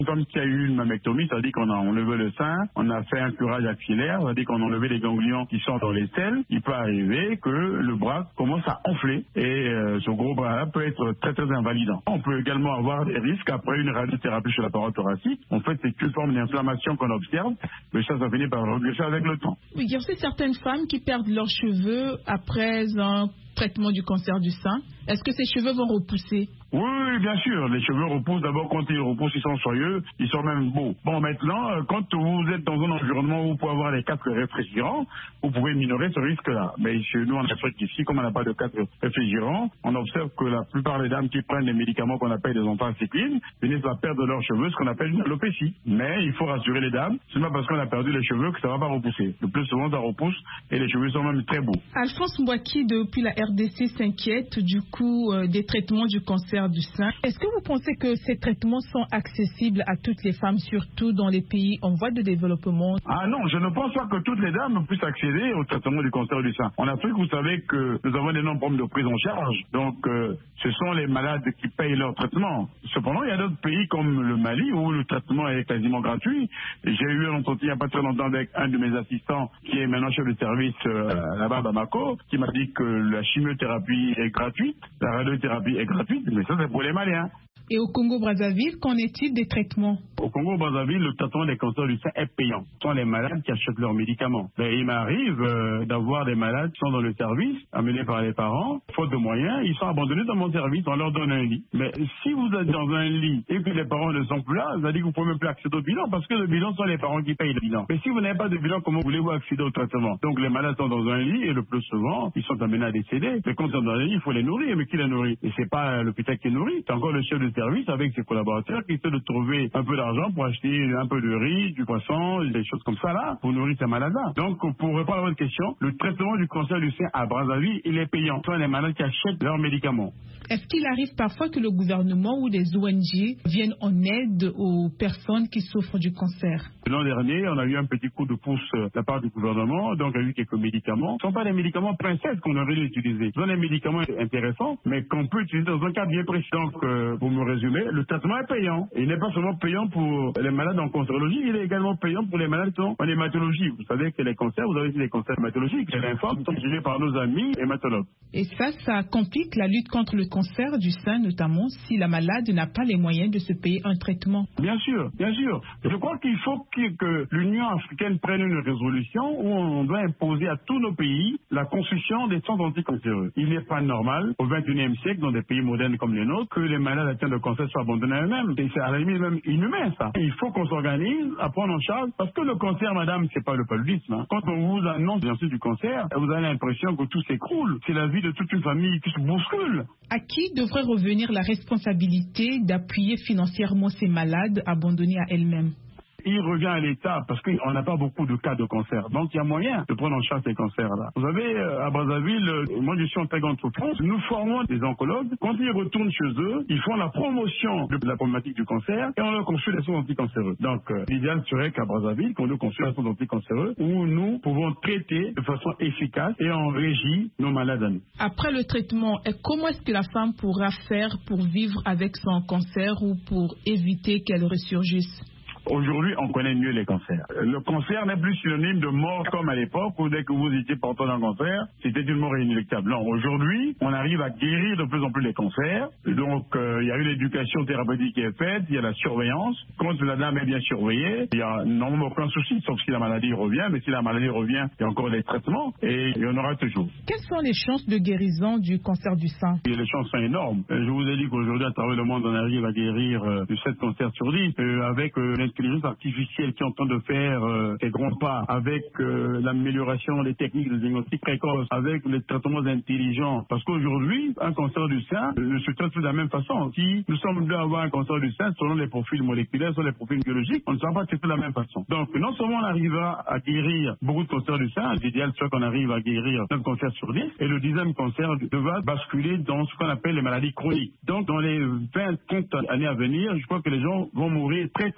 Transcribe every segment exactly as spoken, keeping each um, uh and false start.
Comme s'il y a eu une mammectomie, c'est-à-dire qu'on a enlevé le sein, on a fait un curage axillaire, c'est-à-dire qu'on a enlevé les ganglions qui sont dans les selles, il peut arriver que le bras commence à enfler et euh, ce gros bras-là peut être très très invalidant. On peut également avoir des risques après une radiothérapie sur la paroi thoracique. En fait, c'est une forme d'inflammation qu'on observe, mais ça, ça finit par regresser avec le temps. Oui, il y a aussi certaines femmes qui perdent leurs cheveux après un traitement du cancer du sein. Est-ce que ces cheveux vont repousser? Oui, bien sûr. Les cheveux repoussent. D'abord, quand ils repoussent, ils sont soyeux, ils sont même beaux. Bon, maintenant, quand vous êtes dans un environnement où vous pouvez avoir des casques réfrigérants, vous pouvez minorer ce risque-là. Mais chez nous, en Afrique, ici, comme on n'a pas de casque réfrigérant, on observe que la plupart des dames qui prennent des médicaments qu'on appelle des anthracyclines finissent par perdre leurs cheveux, ce qu'on appelle une alopécie. Mais il faut rassurer les dames, c'est pas parce qu'on a perdu les cheveux que ça va pas repousser. Le plus souvent, ça repousse et les cheveux sont même très beaux. Alphonse Mbouaki, depuis la R D C, s'inquiète du coût euh, des traitements du cancer du sein. Est-ce que vous pensez que ces traitements sont accessibles à toutes les femmes, surtout dans les pays en voie de développement? Ah non, je ne pense pas que toutes les dames puissent accéder au traitement du cancer du sein. En Afrique, vous savez que nous avons d'énormes problèmes de prise en charge. Donc, euh, ce sont les malades qui payent leur traitement. Cependant, il y a d'autres pays comme le Mali où le traitement est quasiment gratuit. J'ai eu un entretien il n'y a pas très longtemps avec un de mes assistants qui est maintenant chef de service euh, là-bas à Bamako, qui m'a dit que la chimiothérapie est gratuite, la radiothérapie est gratuite, mais ça c'est pour les Maliens. Et au Congo-Brazzaville, qu'en est-il des traitements? Au Congo-Brazzaville, le traitement des cancers du sein est payant. Ce sont les malades qui achètent leurs médicaments. Mais il m'arrive euh, d'avoir des malades qui sont dans le service, amenés par les parents, faute de moyens, ils sont abandonnés dans mon service, on leur donne un lit. Mais si vous êtes dans un lit et que les parents ne sont plus là, ça veut dire que vous ne pouvez même plus accéder au bilan parce que le bilan sont les parents qui payent le bilan. Mais si vous n'avez pas de bilan, comment voulez-vous accéder au traitement? Donc les malades sont dans un lit et le plus souvent, ils sont amenés à décéder. Mais quand ils sont dans un lit, il faut les nourrir. Mais qui les nourrit? Et c'est pas l'hôpital qui nourrit, c'est encore le chef de service avec ses collaborateurs qui essaient de trouver un peu d'argent pour acheter un peu de riz, du poisson, des choses comme ça là, pour nourrir ces malades-là. Donc, pour répondre à votre question, le traitement du cancer du sein à Brazzaville, il est payant. Ce sont les malades qui achètent leurs médicaments. Est-ce qu'il arrive parfois que le gouvernement ou des O N G viennent en aide aux personnes qui souffrent du cancer? L'an dernier, on a eu un petit coup de pouce de la part du gouvernement, donc il y a eu quelques médicaments. Ce ne sont pas des médicaments princesses qu'on aurait dû utiliser. Ce sont des médicaments intéressants, mais qu'on peut utiliser dans un cas bien précis. Donc, euh, pour me résumer, le traitement est payant. Et il n'est pas seulement payant pour les malades en cancérologie, il est également payant pour les malades qui sont en hématologie. Vous savez que les cancers, vous avez aussi des cancers hématologiques. Les lymphomes sont gérés par nos amis hématologues. Et ça, ça complique la lutte contre le cancer du sein, notamment si la malade n'a pas les moyens de se payer un traitement. Bien sûr, bien sûr. Je crois qu'il faut que, que l'Union africaine prenne une résolution où on doit imposer à tous nos pays la construction des centres anticancéreux. Il n'est pas normal, au vingt et unième siècle, dans des pays modernes comme les nôtres, que les malades atteints de cancer soient abandonnés à eux-mêmes. Et c'est à la limite même inhumain, ça. Il faut qu'on s'organise à prendre en charge, parce que le cancer, madame, c'est pas le paludisme. Hein. Quand on vous annonce bien sûr du cancer, vous avez l'impression que tout s'écroule. C'est la vie de toute une famille qui se bouscule. À qui devrait revenir la responsabilité d'appuyer financièrement ces malades abandonnés à elles-mêmes? Il revient à l'État parce qu'on n'a pas beaucoup de cas de cancer. Donc il y a moyen de prendre en charge ces cancers-là. Vous savez, à Brazzaville, moi je suis en très grande souffrance. Nous formons des oncologues. Quand ils retournent chez eux, ils font la promotion de la problématique du cancer et on leur construit des soins anticancéreux. Donc euh, l'idéal serait qu'à Brazzaville, qu'on nous construise des soins anticancéreux où nous pouvons traiter de façon efficace et en régie nos malades à nous. Après le traitement, comment est-ce que la femme pourra faire pour vivre avec son cancer ou pour éviter qu'elle ressurgisse? Aujourd'hui, on connaît mieux les cancers. Le cancer n'est plus synonyme de mort comme à l'époque où dès que vous étiez porteur d'un cancer, c'était une mort inéluctable. Non, aujourd'hui, on arrive à guérir de plus en plus les cancers. Donc, euh, il y a eu l'éducation thérapeutique qui est faite, il y a la surveillance. Quand la dame est bien surveillée, il n'y a normalement aucun souci, sauf si la maladie revient. Mais si la maladie revient, il y a encore des traitements et il y en aura toujours. Quelles sont les chances de guérison du cancer du sein? Et les chances sont énormes. Je vous ai dit qu'aujourd'hui, à travers le monde, on arrive à guérir euh, de sept cancers sur dix euh, avec euh, l'intelligence artificielle qui est en train de faire euh, des grands pas, avec euh, l'amélioration des techniques de diagnostic précoce, avec les traitements intelligents. Parce qu'aujourd'hui, un cancer du sein ne se traite de la même façon. Si nous sommes deux à avoir un cancer du sein, selon les profils moléculaires, selon les profils biologiques, on ne sera pas traité de la même façon. Donc, non seulement on arrivera à guérir beaucoup de cancers du sein, l'idéal serait qu'on arrive à guérir neuf cancers sur dix, et le dixième cancer devra basculer dans ce qu'on appelle les maladies chroniques. Donc, dans les vingt trente années à venir, je crois que les gens vont mourir très très peu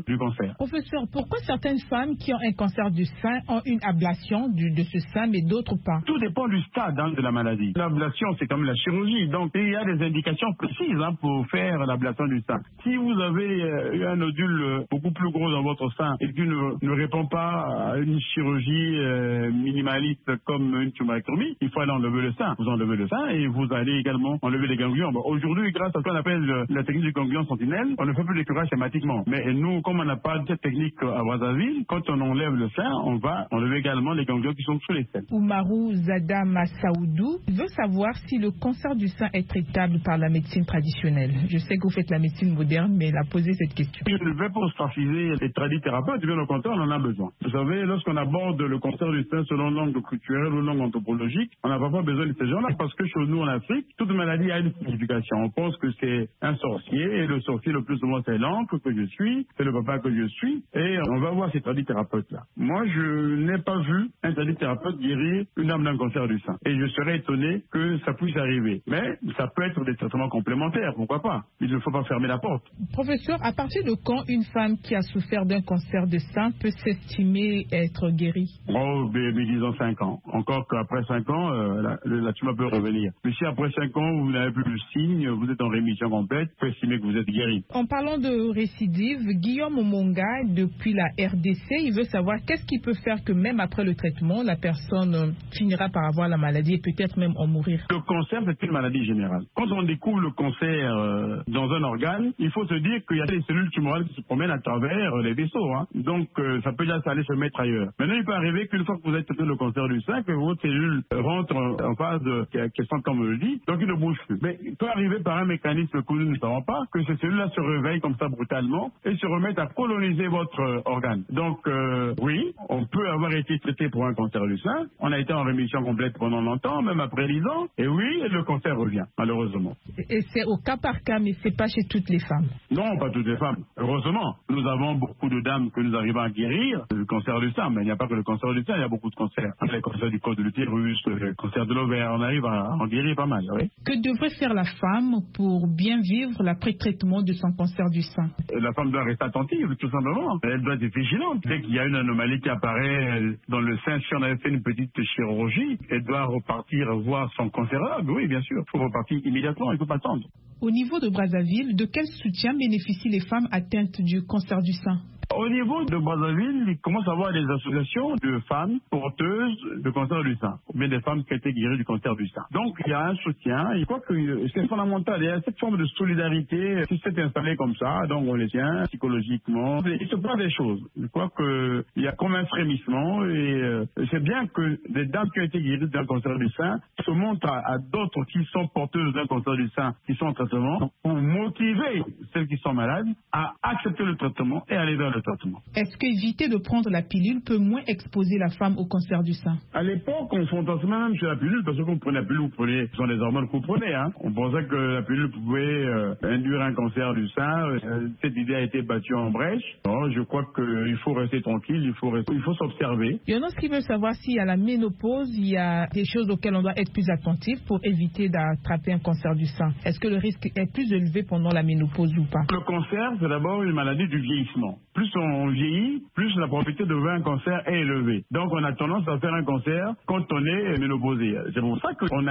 du cancer. Professeur, pourquoi certaines femmes qui ont un cancer du sein ont une ablation du, de ce sein, mais d'autres pas? Tout dépend du stade hein, de la maladie. L'ablation, c'est comme la chirurgie. Donc, il y a des indications précises hein, pour faire l'ablation du sein. Si vous avez euh, eu un nodule euh, beaucoup plus gros dans votre sein et qui ne, ne répond pas à une chirurgie euh, minimaliste comme une tumorectomie, il faut aller enlever le sein. Vous enlevez le sein et vous allez également enlever les ganglions. Bon, aujourd'hui, grâce à ce qu'on appelle euh, la technique du ganglion sentinelle, on ne fait plus de curage schématiquement. Mais nous, comme on n'a pas de cette technique à Brazzaville, quand on enlève le sein, on va enlever également les ganglions qui sont sous les selles. Oumarou Zada Massaoudou veut savoir si le cancer du sein est traitable par la médecine traditionnelle. Je sais que vous faites la médecine moderne, mais elle a posé cette question. Je ne vais pas ostraciser les tradithérapeutes, bien au contraire, on en a besoin. Vous savez, lorsqu'on aborde le cancer du sein selon l'angle culturel ou l'angle anthropologique, on n'a pas besoin de ces gens-là parce que chez nous en Afrique, toute maladie a une signification. On pense que c'est un sorcier et le sorcier le plus souvent c'est l'oncle que je suis, c'est le papa que je suis et on va voir ces tradithérapeutes-là. Moi, je n'ai pas vu un tradithérapeute guérir une dame d'un cancer du sein et je serais étonné que ça puisse arriver. Mais ça peut être des traitements complémentaires, pourquoi pas? Il ne faut pas fermer la porte. Professeur, à partir de quand une femme qui a souffert d'un cancer de sein peut s'estimer être guérie? Oh, mais, mais disons cinq ans. Encore qu'après cinq ans, euh, la, la tumeur peut revenir. Mais si après cinq ans, vous n'avez plus le signe, vous êtes en rémission complète, vous pouvez estimer que vous êtes guéri. En parlant de récidive, Guillaume Omonga, depuis la R D C, il veut savoir qu'est-ce qui peut faire que même après le traitement, la personne finira par avoir la maladie et peut-être même en mourir. Le cancer, c'est une maladie générale. Quand on découvre le cancer euh, dans un organe, il faut se dire qu'il y a des cellules tumorales qui se promènent à travers les vaisseaux. Hein. Donc, euh, ça peut déjà aller se mettre ailleurs. Maintenant, il peut arriver qu'une fois que vous avez traité le cancer du sein, que vos cellules rentrent en phase qu'elles sont comme on le dit, donc ils ne bougent plus. Mais il peut arriver par un mécanisme que nous ne savons pas, que ces cellules-là se réveillent comme ça brutalement et se remettent à coloniser votre euh, organe. Donc, euh, oui, on peut avoir été traité pour un cancer du sein. On a été en rémission complète pendant longtemps, même après dix ans. Et oui, le cancer revient, malheureusement. Et c'est au cas par cas, mais c'est pas chez toutes les femmes. Non, pas toutes les femmes. Heureusement, nous avons beaucoup de dames que nous arrivons à guérir le cancer du sein. Mais il n'y a pas que le cancer du sein, il y a beaucoup de cancers. Les cancers du col de l'utérus, le cancer de l'ovaire, on arrive à en guérir pas mal, oui. Que devrait faire la femme pour bien vivre l'après-traitement de son cancer du sein? La femme doit rester attentive, tout simplement. Elle doit être vigilante. Dès qu'il y a une anomalie qui apparaît dans le sein, si on avait fait une petite chirurgie, elle doit repartir voir son cancérologue. Oui, bien sûr. Il faut repartir immédiatement, il ne faut pas attendre. Au niveau de Brazzaville, de quel soutien bénéficient les femmes atteintes du cancer du sein? Au niveau de Brazzaville, il commence à avoir des associations de femmes porteuses de cancer du sein, ou bien des femmes qui ont été guéries du cancer du sein. Donc il y a un soutien, je crois que c'est fondamental, il y a cette forme de solidarité qui s'est installée comme ça, donc on les tient psychologiquement. Il se passe des choses. Je crois qu'il y a comme un frémissement et euh, c'est bien que des dames qui ont été guéries d'un cancer du sein se montrent à, à d'autres qui sont porteuses d'un cancer du sein, qui sont en traitement, pour motiver celles qui sont malades à accepter le traitement et aller vers le traitement. Est-ce qu'éviter de prendre la pilule peut moins exposer la femme au cancer du sein? À l'époque, on fantasmait même sur la pilule parce que quand vous prenez la pilule, vous prenez, ce sont des hormones que vous prenez. Hein. On pensait que la pilule pouvait euh, induire un cancer du sein. Euh, cette idée a été battue en brèche. Alors, je crois qu'il faut rester tranquille, il faut, rester, il faut s'observer. Il y en a qui veut savoir si à la ménopause, il y a des choses auxquelles on doit être plus attentif pour éviter d'attraper un cancer du sein. Est-ce que le risque est plus élevé pendant la ménopause ou pas? Le cancer, c'est d'abord une maladie du vieillissement. Plus on vieillit, plus la probabilité de voir un cancer est élevée. Donc on a tendance à faire un cancer quand on est ménopausé. C'est pour ça qu'on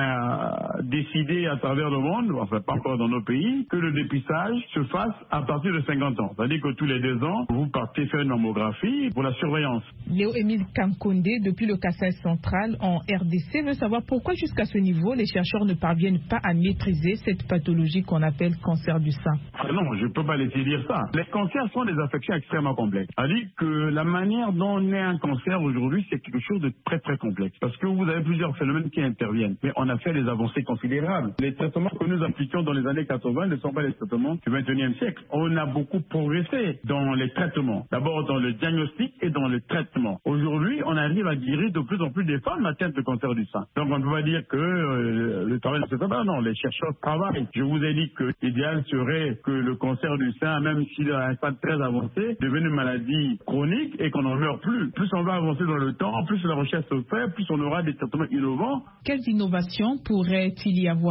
a décidé à travers le monde, enfin pas encore dans nos pays, que le dépistage se fasse à partir de cinquante ans. C'est-à-dire que tous les deux ans, vous partez faire une mammographie pour la surveillance. Léo-Émile Kankonde, depuis le Kassai central en R D C, veut savoir pourquoi jusqu'à ce niveau, les chercheurs ne parviennent pas à maîtriser cette pathologie qu'on appelle cancer du sein. Ah non, je ne peux pas laisser dire ça. Les cancers sont des affections extrêmement complexes. C'est-à-dire que la manière dont on est un cancer aujourd'hui, c'est quelque chose de très très complexe. Parce que vous avez plusieurs phénomènes qui interviennent. Mais on a fait des avancées considérables. Les traitements que nous appliquions dans les années quatre-vingt ne sont pas les traitements du vingt et unième siècle. On a beaucoup progressé dans les traitements. D'abord dans le diagnostic et dans le traitement. Aujourd'hui, on arrive à guérir de plus en plus des femmes atteintes de cancer du sein. Donc on ne peut pas dire que euh, le travail de ce travail, non, les chercheurs travaillent. Je vous ai dit que l'idéal serait que le cancer du sein, même s'il est à un stade très avancé, devienne une maladie chronique et qu'on n'en meurt plus. Plus on va avancer dans le temps, plus la recherche se fait, plus on aura des traitements innovants. Quelles innovations pourrait-il y avoir?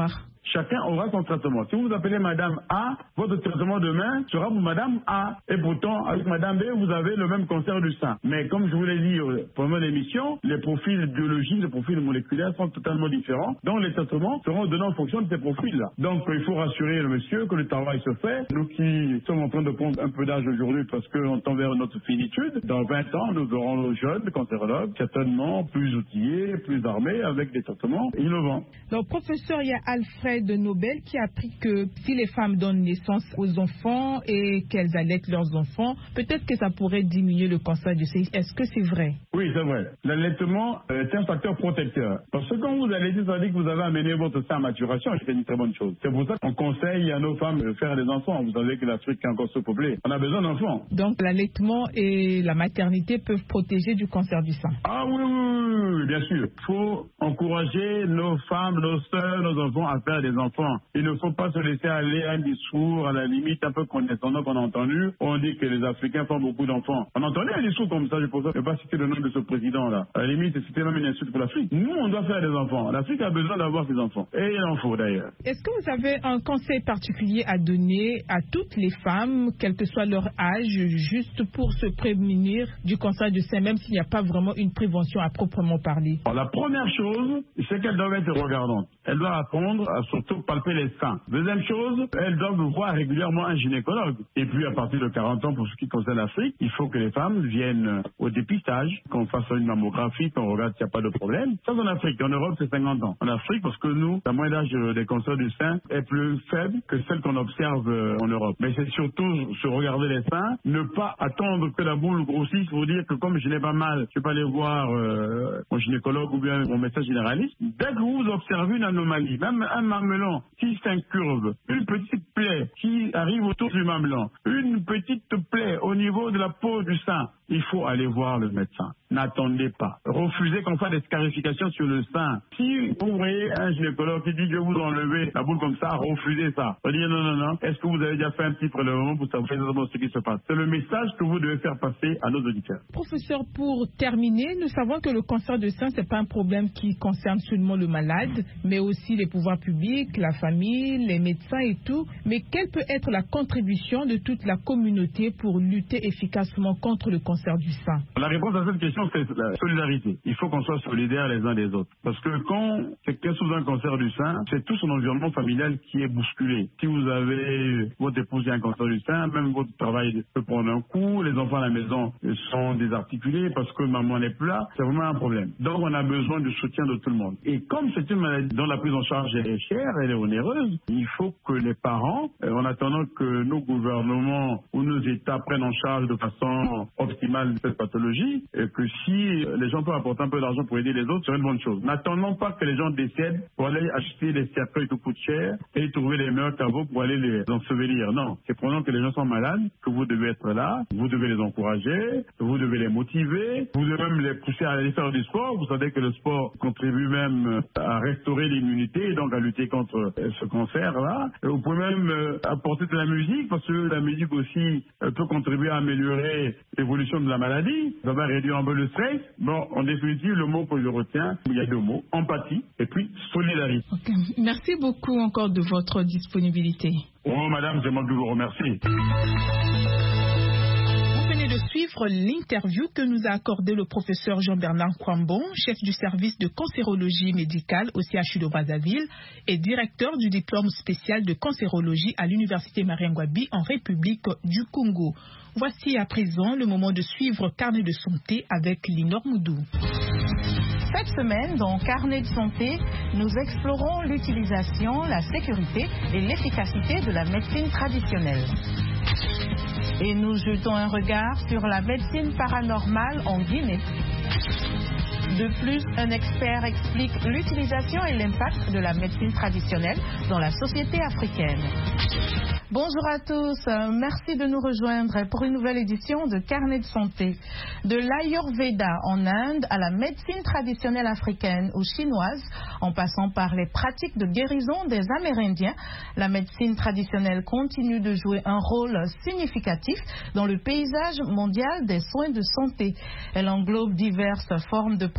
chacun aura son traitement. Si vous vous appelez Madame A, votre traitement demain sera pour Madame A. Et pourtant, avec Madame B, vous avez le même cancer du sein. Mais comme je vous l'ai dit euh, pendant l'émission, les profils biologiques, les profils moléculaires sont totalement différents. Donc les traitements seront donnés en fonction de ces profils-là. Donc il faut rassurer le monsieur que le travail se fait. Nous qui sommes en train de prendre un peu d'âge aujourd'hui parce qu'on tend vers notre finitude, dans vingt ans, nous aurons nos jeunes cancérologues, certainement plus outillés, plus armés, avec des traitements innovants. Donc, professeur, il y a Alfred Nobel qui a appris que si les femmes donnent naissance aux enfants et qu'elles allaitent leurs enfants, peut-être que ça pourrait diminuer le cancer du sein. Est-ce que c'est vrai? Oui, c'est vrai. L'allaitement est un facteur protecteur. Parce que quand vous allaitez, ça veut dire que vous avez amené votre sein à maturation, c'est une très bonne chose. C'est pour ça qu'on conseille à nos femmes de faire des enfants. Vous savez que l'Afrique est encore sous-peuplée. On a besoin d'enfants. Donc, l'allaitement et la maternité peuvent protéger du cancer du sein. Ah oui, oui, oui, oui, bien sûr. Il faut encourager nos femmes, nos sœurs, nos enfants à faire des enfants. Il ne faut pas se laisser aller à un discours, à la limite, un peu condescendant qu'on a entendu. On dit que les Africains font beaucoup d'enfants. On entendait un discours comme ça, je ne peux pas citer le nom de ce président-là. À la limite, c'était même une insulte pour l'Afrique. Nous, on doit faire des enfants. L'Afrique a besoin d'avoir des enfants. Et il en faut d'ailleurs. Est-ce que vous avez un conseil particulier à donner à toutes les femmes, quel que soit leur âge, juste pour se prémunir du cancer du sein, même s'il n'y a pas vraiment une prévention à proprement parler? Alors, la première chose, c'est qu'elles doivent être regardantes. Elles doivent apprendre à surtout palper les seins. Deuxième chose, elles doivent voir régulièrement un gynécologue. Et puis, à partir de quarante ans, pour ce qui concerne l'Afrique, il faut que les femmes viennent au dépistage, qu'on fasse une mammographie, qu'on regarde s'il n'y a pas de problème. Ça, c'est en Afrique. En Europe, c'est cinquante ans. En Afrique, parce que nous, la moyenne d'âge des cancers du sein est plus faible que celle qu'on observe en Europe. Mais c'est surtout se regarder les seins, ne pas attendre que la boule grossisse pour dire que comme je n'ai pas mal, je peux aller voir euh, mon gynécologue ou bien mon médecin généraliste. Dès que vous observez une anomalie, même un mamelon qui s'incurve, une petite plaie qui arrive autour du mamelon, une petite plaie au niveau de la peau du sein, il faut aller voir le médecin. N'attendez pas. Refusez qu'on fasse des scarifications sur le sein. Si vous voyez un gynécologue qui dit je vais vous enlever la boule comme ça, refusez ça. On dit non, non, non. Est-ce que vous avez déjà fait un petit prélèvement pour savoir exactement ce qui se passe? C'est le message que vous devez faire passer à nos auditeurs. Professeur, pour terminer, nous savons que le cancer du sein, ce n'est pas un problème qui concerne seulement le malade, mais aussi les pouvoirs publics, la famille, les médecins et tout. Mais quelle peut être la contribution de toute la communauté pour lutter efficacement contre le cancer du sein? La réponse à cette question, c'est la solidarité. Il faut qu'on soit solidaires les uns des autres. Parce que quand quelqu'un souffre d'un cancer du sein, c'est tout son environnement familial qui est bousculé. Si vous avez votre épouse qui a un cancer du sein, même votre travail peut prendre un coup, les enfants à la maison sont désarticulés parce que maman n'est plus là, c'est vraiment un problème. Donc on a besoin du soutien de tout le monde. Et comme c'est une maladie dont la prise en charge est chère, elle est onéreuse, il faut que les parents, en attendant que nos gouvernements ou nos États prennent en charge de façon optimale cette pathologie, et que si les gens peuvent apporter un peu d'argent pour aider les autres, c'est une bonne chose. N'attendons pas que les gens décèdent pour aller acheter des cercueils qui coûtent cher et trouver les meilleurs caveaux pour aller les ensevelir. Non, c'est pendant que les gens sont malades que vous devez être là, vous devez les encourager, vous devez les motiver, vous devez même les pousser à aller faire du sport. Vous savez que le sport contribue même à restaurer l'immunité et donc à lutter contre ce cancer-là. Vous pouvez même apporter de la musique parce que la musique aussi peut contribuer à améliorer l'évolution de la maladie. Ça va réduire un peu le stress. Bon, en définitive, le mot que je retiens, il y a deux mots, empathie et puis solidarité. Okay. Merci beaucoup encore de votre disponibilité. Oh, madame, c'est moi qui vous remercie. De suivre l'interview que nous a accordé le professeur Jean-Bernard Kwambon, chef du service de cancérologie médicale au C H U de Brazzaville et directeur du diplôme spécial de cancérologie à l'université Mariangwabi en République du Congo. Voici à présent le moment de suivre Carnet de santé avec Linor Moudou. Cette semaine, dans Carnet de santé, nous explorons l'utilisation, la sécurité et l'efficacité de la médecine traditionnelle. Et nous jetons un regard sur la médecine paranormale en Guinée. De plus, un expert explique l'utilisation et l'impact de la médecine traditionnelle dans la société africaine. Bonjour à tous, merci de nous rejoindre pour une nouvelle édition de Carnet de santé. De l'Ayurveda en Inde à la médecine traditionnelle africaine ou chinoise, en passant par les pratiques de guérison des Amérindiens, la médecine traditionnelle continue de jouer un rôle significatif dans le paysage mondial des soins de santé. Elle englobe diverses formes de pratiques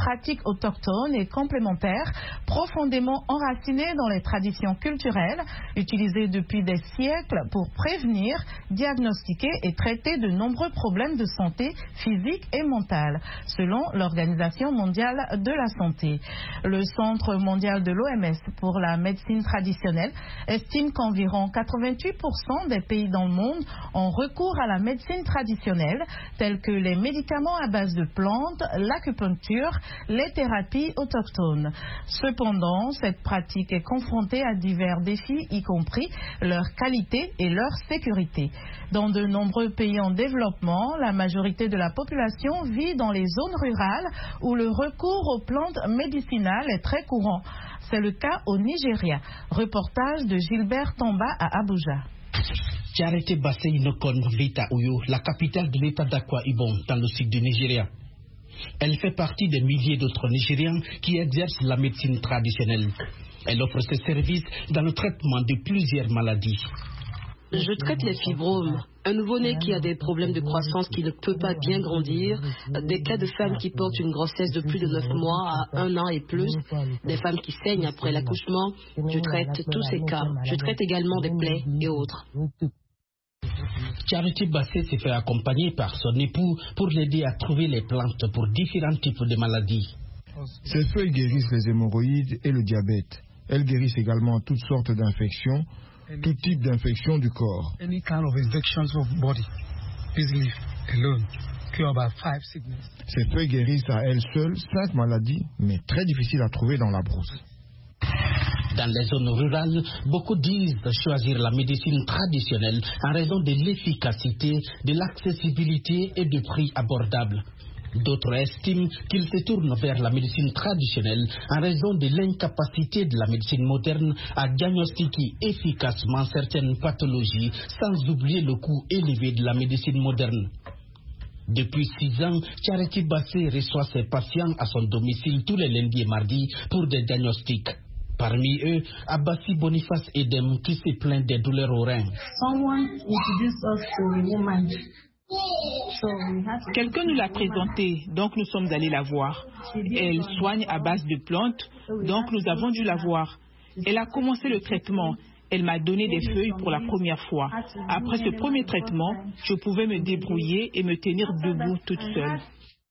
pratiques autochtones et complémentaires profondément enracinées dans les traditions culturelles, utilisées depuis des siècles pour prévenir, diagnostiquer et traiter de nombreux problèmes de santé physique et mentale, selon l'Organisation mondiale de la santé. Le Centre mondial de l'O M S pour la médecine traditionnelle estime qu'environ quatre-vingt-huit pour cent des pays dans le monde ont recours à la médecine traditionnelle, tels que les médicaments à base de plantes, l'acupuncture, les thérapies autochtones. Cependant, cette pratique est confrontée à divers défis, y compris leur qualité et leur sécurité. Dans de nombreux pays en développement, la majorité de la population vit dans les zones rurales où le recours aux plantes médicinales est très courant. C'est le cas au Nigeria. Reportage de Gilbert Tamba à Abuja. Charité Bassey Inokon vit à Uyo, la capitale de l'état d'Akwa Ibom, dans le sud du Nigeria. Elle fait partie des milliers d'autres Nigériens qui exercent la médecine traditionnelle. Elle offre ses services dans le traitement de plusieurs maladies. Je traite les fibromes, un nouveau-né qui a des problèmes de croissance qui ne peut pas bien grandir, des cas de femmes qui portent une grossesse de plus de neuf mois à un an et plus, des femmes qui saignent après l'accouchement. Je traite tous ces cas. Je traite également des plaies et autres. Charity Bassey s'est fait accompagner par son époux pour l'aider à trouver les plantes pour différents types de maladies. Ces feuilles guérissent les hémorroïdes et le diabète. Elles guérissent également toutes sortes d'infections, tout type d'infection du corps. Ces feuilles guérissent à elles seules cinq maladies, mais très difficiles à trouver dans la brousse. Dans les zones rurales, beaucoup disent choisir la médecine traditionnelle en raison de l'efficacité, de l'accessibilité et de prix abordables. D'autres estiment qu'ils se tournent vers la médecine traditionnelle en raison de l'incapacité de la médecine moderne à diagnostiquer efficacement certaines pathologies, sans oublier le coût élevé de la médecine moderne. Depuis six ans, Charity Bassey reçoit ses patients à son domicile tous les lundis et mardis pour des diagnostics. Parmi eux, Abbassi Boniface Edem qui se plaint des douleurs aux reins. Quelqu'un nous l'a présentée, donc nous sommes allés la voir. Elle soigne à base de plantes, donc nous avons dû la voir. Elle a commencé le traitement. Elle m'a donné des feuilles pour la première fois. Après ce premier traitement, je pouvais me débrouiller et me tenir debout toute seule.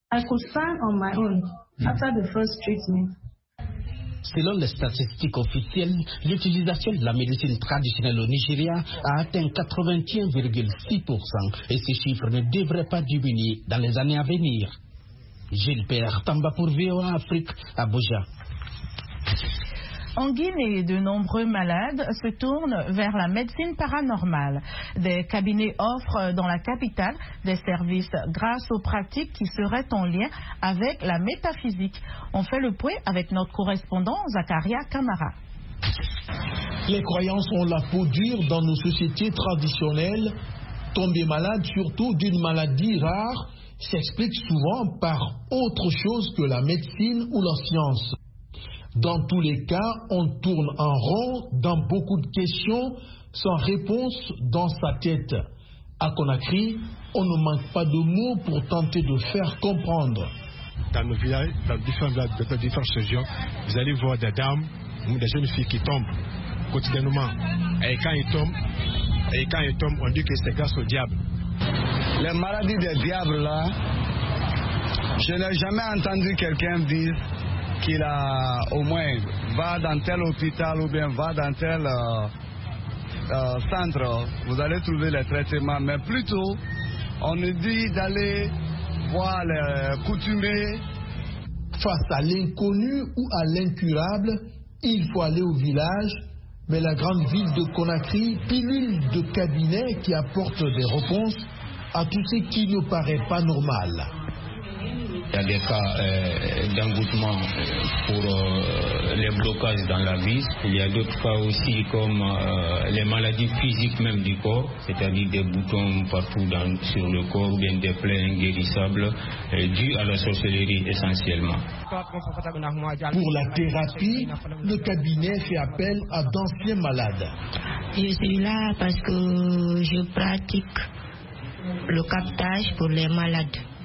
Selon les statistiques officielles, l'utilisation de la médecine traditionnelle au Nigeria a atteint quatre-vingt-un virgule six pour cent et ces chiffres ne devraient pas diminuer dans les années à venir. Gilbert Tamba pour V O A Afrique, Abuja. En Guinée, de nombreux malades se tournent vers la médecine paranormale. Des cabinets offrent dans la capitale des services grâce aux pratiques qui seraient en lien avec la métaphysique. On fait le point avec notre correspondant Zakaria Kamara. Les croyances ont la peau dure dans nos sociétés traditionnelles. Tomber malade, surtout d'une maladie rare, s'explique souvent par autre chose que la médecine ou la science. Dans tous les cas, on tourne en rond dans beaucoup de questions sans réponse dans sa tête. À Conakry, on ne manque pas de mots pour tenter de faire comprendre. Dans nos villages, dans différentes, dans différentes régions, vous allez voir des dames ou des jeunes filles qui tombent quotidiennement. Et quand ils tombent, et quand ils tombent, on dit que c'est grâce au diable. Les maladies des diables là, je n'ai jamais entendu quelqu'un dire qu'il a au moins va dans tel hôpital ou bien va dans tel euh, euh, centre, vous allez trouver les traitements, mais plutôt on nous dit d'aller voir les coutumiers. Face à l'inconnu ou à l'incurable, il faut aller au village, mais la grande ville de Conakry pilule de cabinets qui apportent des réponses à tout ce qui ne paraît pas normal. Il y a des cas euh, d'engouement pour euh, les blocages dans la vis. Il y a d'autres cas aussi comme euh, les maladies physiques même du corps, c'est-à-dire des boutons partout dans, sur le corps ou bien des plaies inguérissables euh, dues à la sorcellerie essentiellement. Pour la thérapie, le cabinet fait appel à d'anciens malades. Je suis là parce que je pratique le captage pour les malades.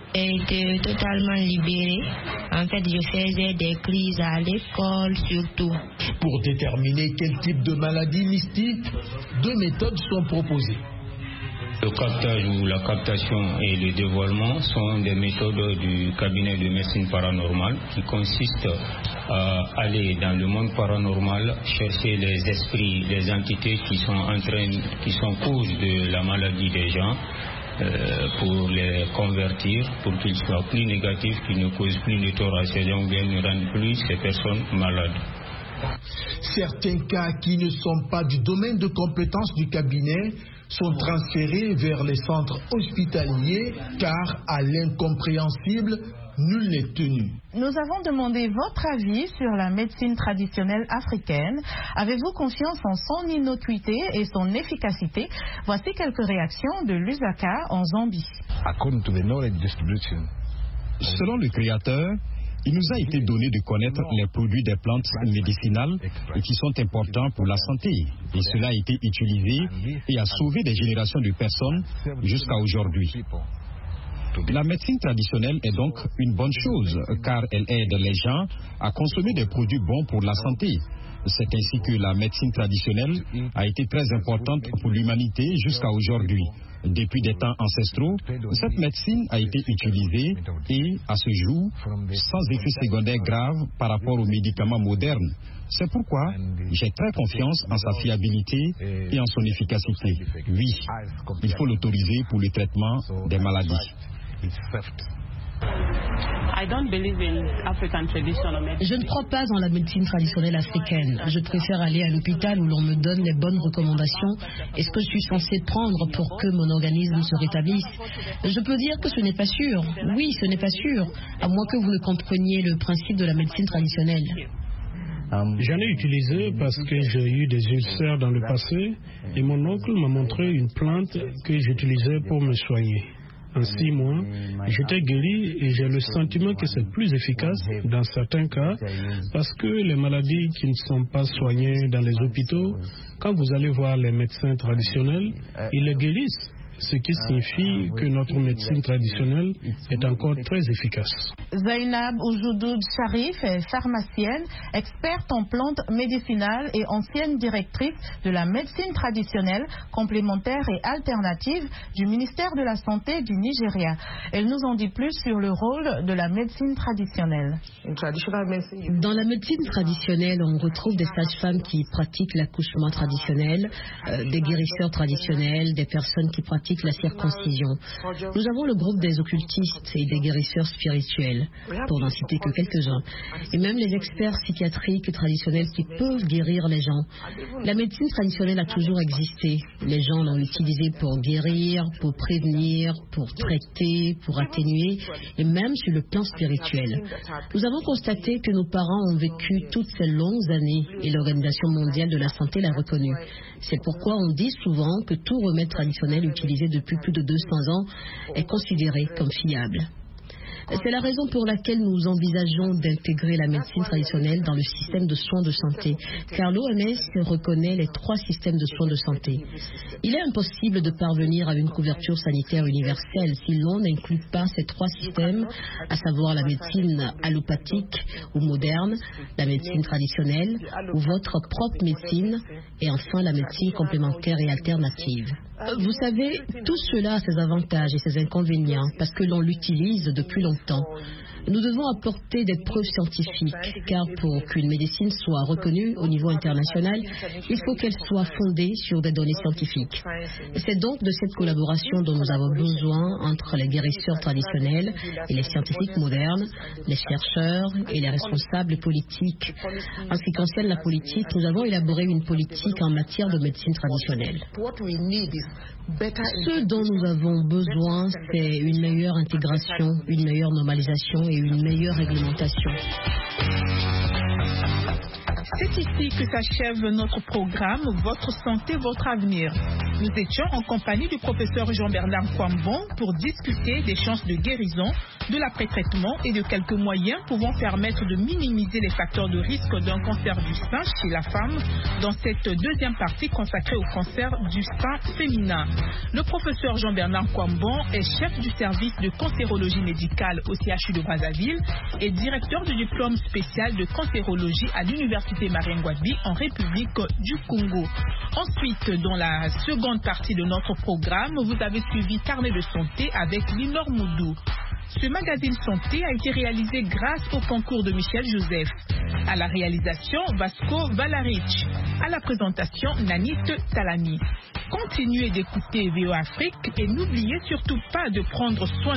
été totalement libérée. En fait, je faisais des crises à l'école surtout. Pour déterminer quel type de maladie mystique, deux méthodes sont proposées. Le captage ou la captation et le dévoilement sont des méthodes du cabinet de médecine paranormale qui consistent à aller dans le monde paranormal, chercher les esprits, les entités qui sont en train, qui sont cause de la maladie des gens, euh, pour les convertir, pour qu'ils soient plus négatifs, qu'ils ne causent plus de tort à ces gens ou bien ne rendent plus ces personnes malades. Certains cas qui ne sont pas du domaine de compétence du cabinet sont transférés vers les centres hospitaliers car à l'incompréhensible, nul n'est tenu. Nous avons demandé votre avis sur la médecine traditionnelle africaine. Avez-vous confiance en son innocuité et son efficacité? Voici quelques réactions de Lusaka en Zambie. Selon le créateur, il nous a été donné de connaître les produits des plantes médicinales qui sont importants pour la santé. Et cela a été utilisé et a sauvé des générations de personnes jusqu'à aujourd'hui. La médecine traditionnelle est donc une bonne chose car elle aide les gens à consommer des produits bons pour la santé. C'est ainsi que la médecine traditionnelle a été très importante pour l'humanité jusqu'à aujourd'hui. Depuis des temps ancestraux, cette médecine a été utilisée et, à ce jour, sans effet secondaire grave par rapport aux médicaments modernes. C'est pourquoi j'ai très confiance en sa fiabilité et en son efficacité. Oui, il faut l'autoriser pour le traitement des maladies. Je ne crois pas en la médecine traditionnelle africaine. Je préfère aller à l'hôpital où l'on me donne les bonnes recommandations et ce que je suis censé prendre pour que mon organisme se rétablisse. Je peux dire que ce n'est pas sûr. Oui, ce n'est pas sûr, à moins que vous ne compreniez le principe de la médecine traditionnelle. J'en ai utilisé parce que j'ai eu des ulcères dans le passé et mon oncle m'a montré une plante que j'utilisais pour me soigner. En six mois, j'étais guéri et j'ai le sentiment que c'est plus efficace dans certains cas parce que les maladies qui ne sont pas soignées dans les hôpitaux, quand vous allez voir les médecins traditionnels, ils les guérissent. Ce qui signifie que notre médecine traditionnelle est encore très efficace. Zainab Oujoudou Sharif est pharmacienne, experte en plantes médicinales et ancienne directrice de la médecine traditionnelle, complémentaire et alternative du ministère de la Santé du Nigeria. Elle nous en dit plus sur le rôle de la médecine traditionnelle. Dans la médecine traditionnelle, on retrouve des sages-femmes qui pratiquent l'accouchement traditionnel, euh, des guérisseurs traditionnels, des personnes qui pratiquent la circoncision. Nous avons le groupe des occultistes et des guérisseurs spirituels, pour n'en citer que quelques-uns, et même les experts psychiatriques traditionnels qui peuvent guérir les gens. La médecine traditionnelle a toujours existé. Les gens l'ont utilisée pour guérir, pour prévenir, pour traiter, pour atténuer, et même sur le plan spirituel. Nous avons constaté que nos parents ont vécu toutes ces longues années et l'Organisation mondiale de la santé l'a reconnu. C'est pourquoi on dit souvent que tout remède traditionnel utilisé depuis plus de deux cents ans est considéré comme fiable. C'est la raison pour laquelle nous envisageons d'intégrer la médecine traditionnelle dans le système de soins de santé, car l'O M S reconnaît les trois systèmes de soins de santé. Il est impossible de parvenir à une couverture sanitaire universelle si l'on n'inclut pas ces trois systèmes, à savoir la médecine allopathique ou moderne, la médecine traditionnelle ou votre propre médecine, et enfin la médecine complémentaire et alternative. Vous savez, tout cela a ses avantages et ses inconvénients parce que l'on l'utilise depuis longtemps. Nous devons apporter des preuves scientifiques, car pour qu'une médecine soit reconnue au niveau international, il faut qu'elle soit fondée sur des données scientifiques. C'est donc de cette collaboration dont nous avons besoin entre les guérisseurs traditionnels et les scientifiques modernes, les chercheurs et les responsables politiques. En ce qui concerne la politique, nous avons élaboré une politique en matière de médecine traditionnelle. Ce dont nous avons besoin, c'est une meilleure intégration, une meilleure normalisation et une meilleure réglementation. C'est ici que s'achève notre programme Votre santé, votre avenir. Nous étions en compagnie du professeur Jean-Bernard Kwambon pour discuter des chances de guérison, de l'après-traitement et de quelques moyens pouvant permettre de minimiser les facteurs de risque d'un cancer du sein chez la femme dans cette deuxième partie consacrée au cancer du sein féminin. Le professeur Jean-Bernard Kwambon est chef du service de cancérologie médicale au C H U de Brazzaville et directeur du diplôme spécial de cancérologie à l'université Marien-Ngouabi en République du Congo. Ensuite, dans la seconde partie de notre programme, vous avez suivi Carnet de santé avec Linor Moudou. Ce magazine santé a été réalisé grâce au concours de Michel Joseph. À la réalisation, Vasco Valarich. À la présentation, Nanit Talani. Continuez d'écouter V O Afrique et n'oubliez surtout pas de prendre soin